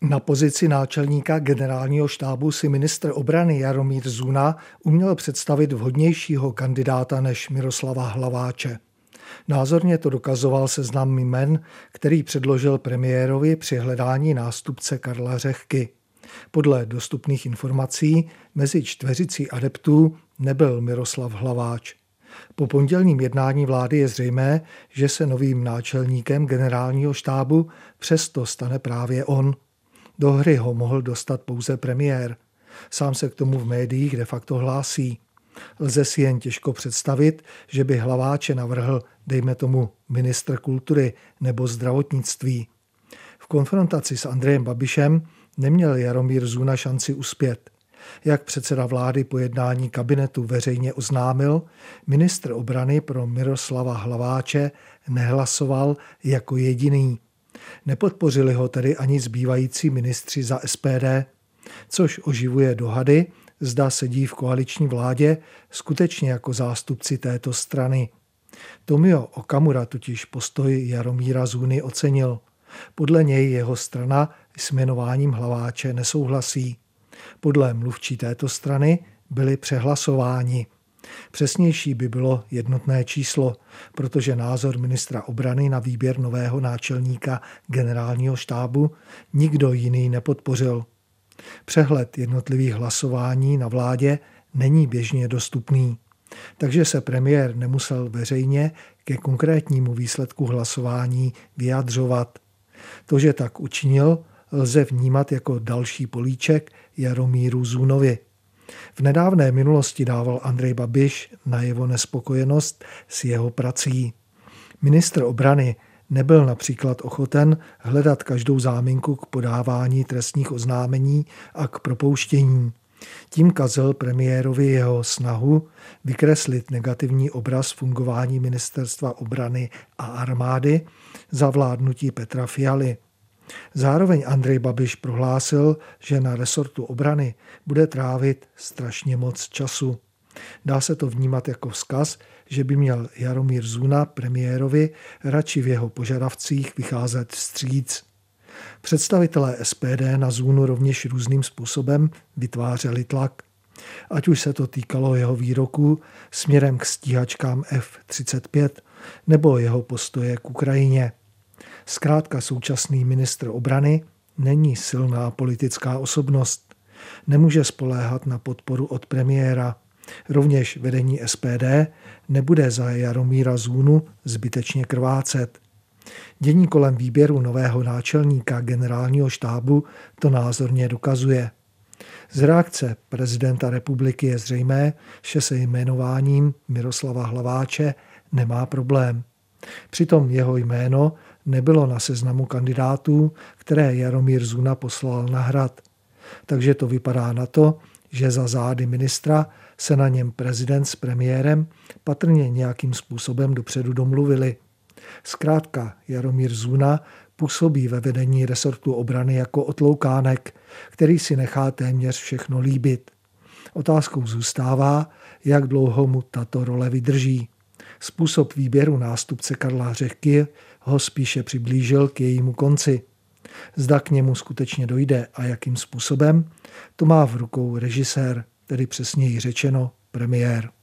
Na pozici náčelníka generálního štábu si ministr obrany Jaromír Zuna uměl představit vhodnějšího kandidáta než Miroslava Hlaváče. Názorně to dokazoval seznam jmen, který předložil premiérovi při hledání nástupce Karla Řehky. Podle dostupných informací mezi čtveřicí adeptů nebyl Miroslav Hlaváč. Po pondělním jednání vlády je zřejmé, že se novým náčelníkem generálního štábu přesto stane právě on. Do hry ho mohl dostat pouze premiér. Sám se k tomu v médiích de facto hlásí. Lze si jen těžko představit, že by Hlaváče navrhl, dejme tomu, ministr kultury nebo zdravotnictví. V konfrontaci s Andrejem Babišem neměl Jaromír Zuna šanci uspět. Jak předseda vlády po jednání kabinetu veřejně oznámil, ministr obrany pro Miroslava Hlaváče nehlasoval jako jediný. Nepodpořili ho tedy ani zbývající ministři za SPD, což oživuje dohady, zda sedí v koaliční vládě skutečně jako zástupci této strany. Tomio Okamura totiž postoj Jaromíra Zuny ocenil. Podle něj jeho strana s jmenováním Hlaváče nesouhlasí. Podle mluvčí této strany byli přehlasováni. Přesnější by bylo jednotné číslo, protože názor ministra obrany na výběr nového náčelníka generálního štábu nikdo jiný nepodpořil. Přehled jednotlivých hlasování na vládě není běžně dostupný, takže se premiér nemusel veřejně ke konkrétnímu výsledku hlasování vyjadřovat. To, že tak učinil, lze vnímat jako další políček Jaromíru Zunovi. V nedávné minulosti dával Andrej Babiš najevo nespokojenost s jeho prací. Ministr obrany nebyl například ochoten hledat každou záminku k podávání trestních oznámení a k propouštění. Tím kazil premiérovi jeho snahu vykreslit negativní obraz fungování ministerstva obrany a armády za vládnutí Petra Fialy. Zároveň Andrej Babiš prohlásil, že na resortu obrany bude trávit strašně moc času. Dá se to vnímat jako vzkaz, že by měl Jaromír Zuna premiérovi radši v jeho požadavcích vycházet vstříc. Představitelé SPD na Zunu rovněž různým způsobem vytvářeli tlak. Ať už se to týkalo jeho výroků směrem k stíhačkám F-35 nebo jeho postoje k Ukrajině. Zkrátka současný ministr obrany není silná politická osobnost. Nemůže spoléhat na podporu od premiéra. Rovněž vedení SPD nebude za Jaromíra Zunu zbytečně krvácet. Dění kolem výběru nového náčelníka generálního štábu to názorně dokazuje. Z reakce prezidenta republiky je zřejmé, že se jmenováním Miroslava Hlaváče nemá problém. Přitom jeho jméno nebylo na seznamu kandidátů, které Jaromír Zuna poslal na Hrad. Takže to vypadá na to, že za zády ministra se na něm prezident s premiérem patrně nějakým způsobem dopředu domluvili. Zkrátka Jaromír Zuna působí ve vedení resortu obrany jako otloukánek, který si nechá téměř všechno líbit. Otázkou zůstává, jak dlouho mu tato role vydrží. Způsob výběru nástupce Karla Řehky ho spíše přiblížil k jejímu konci. Zda k němu skutečně dojde a jakým způsobem, to má v rukou režisér, tedy přesněji řečeno premiér.